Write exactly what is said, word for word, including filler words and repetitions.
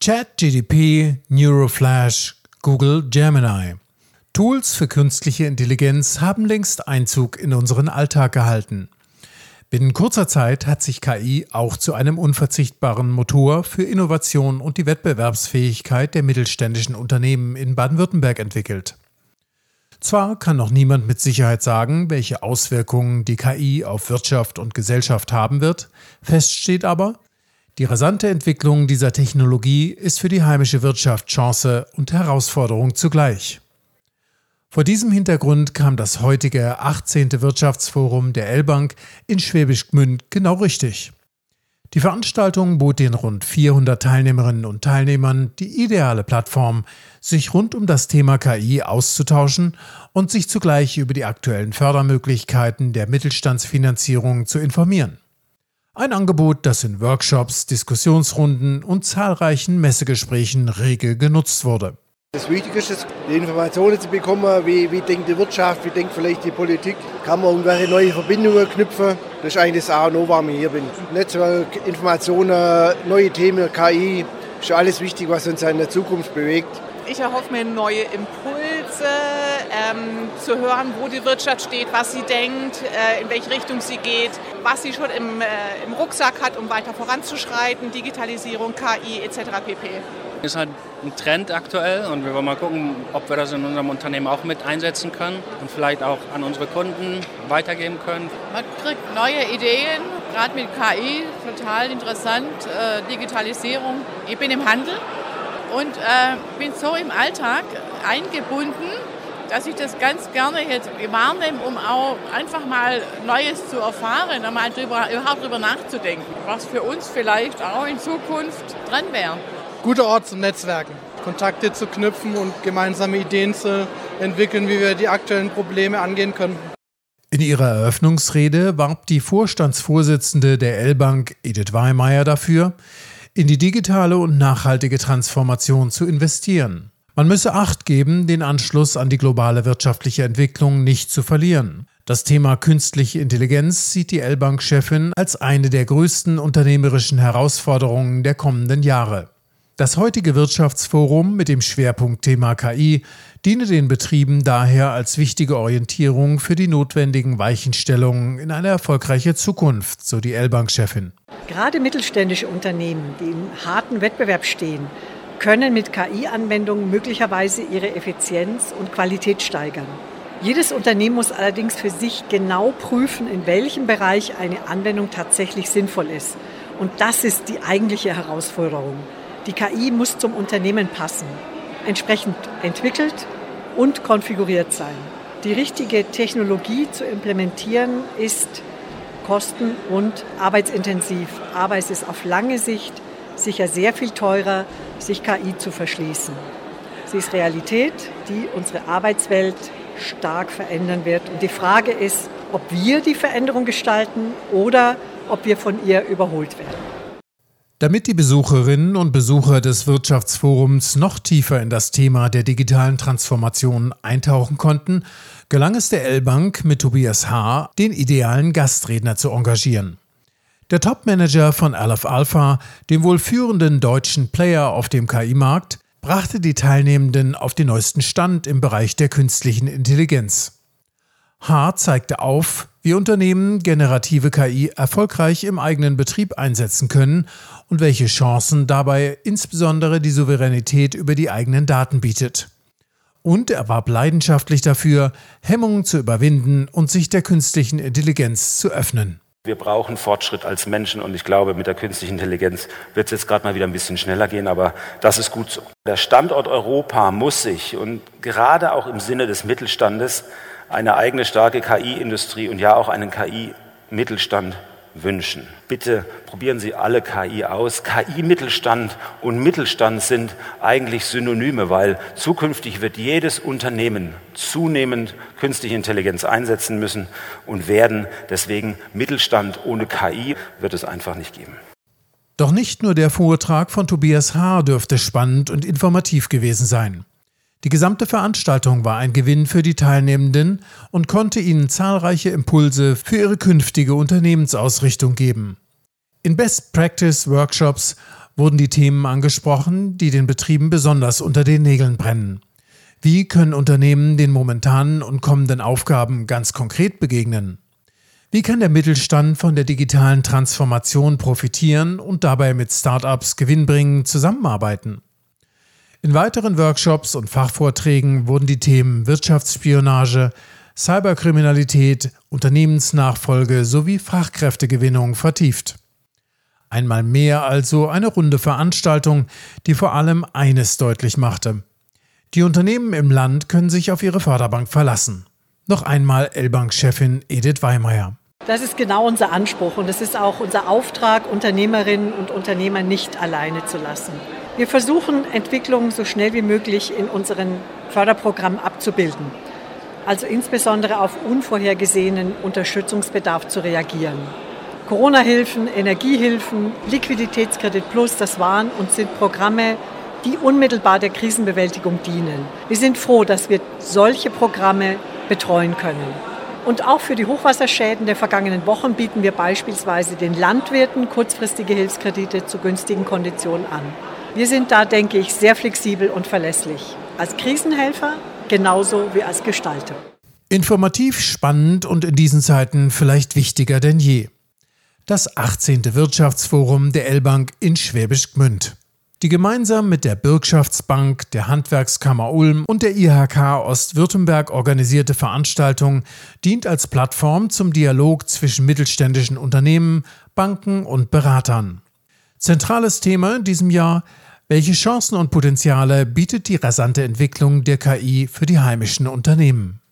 ChatGPT, Neuroflash, Google Gemini. Tools für künstliche Intelligenz haben längst Einzug in unseren Alltag gehalten. Binnen kurzer Zeit hat sich K I auch zu einem unverzichtbaren Motor für Innovation und die Wettbewerbsfähigkeit der mittelständischen Unternehmen in Baden-Württemberg entwickelt. Zwar kann noch niemand mit Sicherheit sagen, welche Auswirkungen die K I auf Wirtschaft und Gesellschaft haben wird, fest steht aber, die rasante Entwicklung dieser Technologie ist für die heimische Wirtschaft Chance und Herausforderung zugleich. Vor diesem Hintergrund kam das heutige achtzehnte Wirtschaftsforum der L-Bank in Schwäbisch Gmünd genau richtig. Die Veranstaltung bot den rund vierhundert Teilnehmerinnen und Teilnehmern die ideale Plattform, sich rund um das Thema K I auszutauschen und sich zugleich über die aktuellen Fördermöglichkeiten der Mittelstandsfinanzierung zu informieren. Ein Angebot, das in Workshops, Diskussionsrunden und zahlreichen Messegesprächen rege genutzt wurde. Das Wichtigste ist, die Informationen zu bekommen, wie, wie denkt die Wirtschaft, wie denkt vielleicht die Politik. Kann man irgendwelche neue Verbindungen knüpfen. Das ist eigentlich das A und O, warum ich hier bin. Netzwerk, Informationen, neue Themen, K I, ist alles wichtig, was uns in der Zukunft bewegt. Ich erhoffe mir neue Impulse, ähm, zu hören, wo die Wirtschaft steht, was sie denkt, äh, in welche Richtung sie geht, was sie schon im, äh, im Rucksack hat, um weiter voranzuschreiten, Digitalisierung, K I et cetera pp. Ist halt ein Trend aktuell und wir wollen mal gucken, ob wir das in unserem Unternehmen auch mit einsetzen können und vielleicht auch an unsere Kunden weitergeben können. Man kriegt neue Ideen, gerade mit K I, total interessant, äh, Digitalisierung. Ich bin im Handel und äh, bin so im Alltag eingebunden, dass ich das ganz gerne jetzt wahrnehme, um auch einfach mal Neues zu erfahren, einmal drüber, überhaupt drüber nachzudenken, was für uns vielleicht auch in Zukunft dran wäre. Guter Ort zum Netzwerken, Kontakte zu knüpfen und gemeinsame Ideen zu entwickeln, wie wir die aktuellen Probleme angehen können. In ihrer Eröffnungsrede warb die Vorstandsvorsitzende der L-Bank, Edith Weimeyer, dafür, in die digitale und nachhaltige Transformation zu investieren. Man müsse Acht geben, den Anschluss an die globale wirtschaftliche Entwicklung nicht zu verlieren. Das Thema künstliche Intelligenz sieht die L-Bank-Chefin als eine der größten unternehmerischen Herausforderungen der kommenden Jahre. Das heutige Wirtschaftsforum mit dem Schwerpunktthema K I diene den Betrieben daher als wichtige Orientierung für die notwendigen Weichenstellungen in eine erfolgreiche Zukunft, so die L-Bank-Chefin. Gerade mittelständische Unternehmen, die im harten Wettbewerb stehen, können mit K I-Anwendungen möglicherweise ihre Effizienz und Qualität steigern. Jedes Unternehmen muss allerdings für sich genau prüfen, in welchem Bereich eine Anwendung tatsächlich sinnvoll ist. Und das ist die eigentliche Herausforderung. Die K I muss zum Unternehmen passen, entsprechend entwickelt und konfiguriert sein. Die richtige Technologie zu implementieren ist kosten- und arbeitsintensiv, aber es ist auf lange Sicht sicher sehr viel teurer, sich K I zu verschließen. Sie ist Realität, die unsere Arbeitswelt stark verändern wird. Und die Frage ist, ob wir die Veränderung gestalten oder ob wir von ihr überholt werden. Damit die Besucherinnen und Besucher des Wirtschaftsforums noch tiefer in das Thema der digitalen Transformation eintauchen konnten, gelang es der L-Bank mit Tobias Haar, den idealen Gastredner zu engagieren. Der Topmanager von Aleph Alpha, dem wohl führenden deutschen Player auf dem K I-Markt, brachte die Teilnehmenden auf den neuesten Stand im Bereich der künstlichen Intelligenz. Haar zeigte auf, wie Unternehmen generative K I erfolgreich im eigenen Betrieb einsetzen können und welche Chancen dabei insbesondere die Souveränität über die eigenen Daten bietet. Und er warb leidenschaftlich dafür, Hemmungen zu überwinden und sich der künstlichen Intelligenz zu öffnen. Wir brauchen Fortschritt als Menschen und ich glaube, mit der künstlichen Intelligenz wird es jetzt gerade mal wieder ein bisschen schneller gehen, aber das ist gut so. Der Standort Europa muss sich und gerade auch im Sinne des Mittelstandes eine eigene starke K I-Industrie und ja auch einen K I-Mittelstand wünschen. Bitte probieren Sie alle K I aus. K I-Mittelstand und Mittelstand sind eigentlich Synonyme, weil zukünftig wird jedes Unternehmen zunehmend künstliche Intelligenz einsetzen müssen und werden. Deswegen Mittelstand ohne K I wird es einfach nicht geben. Doch nicht nur der Vortrag von Tobias Haar dürfte spannend und informativ gewesen sein. Die gesamte Veranstaltung war ein Gewinn für die Teilnehmenden und konnte ihnen zahlreiche Impulse für ihre künftige Unternehmensausrichtung geben. In Best-Practice-Workshops wurden die Themen angesprochen, die den Betrieben besonders unter den Nägeln brennen. Wie können Unternehmen den momentanen und kommenden Aufgaben ganz konkret begegnen? Wie kann der Mittelstand von der digitalen Transformation profitieren und dabei mit Start-ups gewinnbringend zusammenarbeiten? In weiteren Workshops und Fachvorträgen wurden die Themen Wirtschaftsspionage, Cyberkriminalität, Unternehmensnachfolge sowie Fachkräftegewinnung vertieft. Einmal mehr also eine runde Veranstaltung, die vor allem eines deutlich machte: Die Unternehmen im Land können sich auf ihre Förderbank verlassen. Noch einmal L-Bank-Chefin Edith Weimeyer. Das ist genau unser Anspruch und es ist auch unser Auftrag, Unternehmerinnen und Unternehmer nicht alleine zu lassen. Wir versuchen, Entwicklungen so schnell wie möglich in unseren Förderprogrammen abzubilden, also insbesondere auf unvorhergesehenen Unterstützungsbedarf zu reagieren. Corona-Hilfen, Energiehilfen, Liquiditätskredit Plus, das waren und sind Programme, die unmittelbar der Krisenbewältigung dienen. Wir sind froh, dass wir solche Programme betreuen können. Und auch für die Hochwasserschäden der vergangenen Wochen bieten wir beispielsweise den Landwirten kurzfristige Hilfskredite zu günstigen Konditionen an. Wir sind da, denke ich, sehr flexibel und verlässlich. Als Krisenhelfer genauso wie als Gestalter. Informativ, spannend und in diesen Zeiten vielleicht wichtiger denn je. Das achtzehnte Wirtschaftsforum der L-Bank in Schwäbisch Gmünd. Die gemeinsam mit der Bürgschaftsbank, der Handwerkskammer Ulm und der I H K Ostwürttemberg organisierte Veranstaltung dient als Plattform zum Dialog zwischen mittelständischen Unternehmen, Banken und Beratern. Zentrales Thema in diesem Jahr: Welche Chancen und Potenziale bietet die rasante Entwicklung der K I für die heimischen Unternehmen?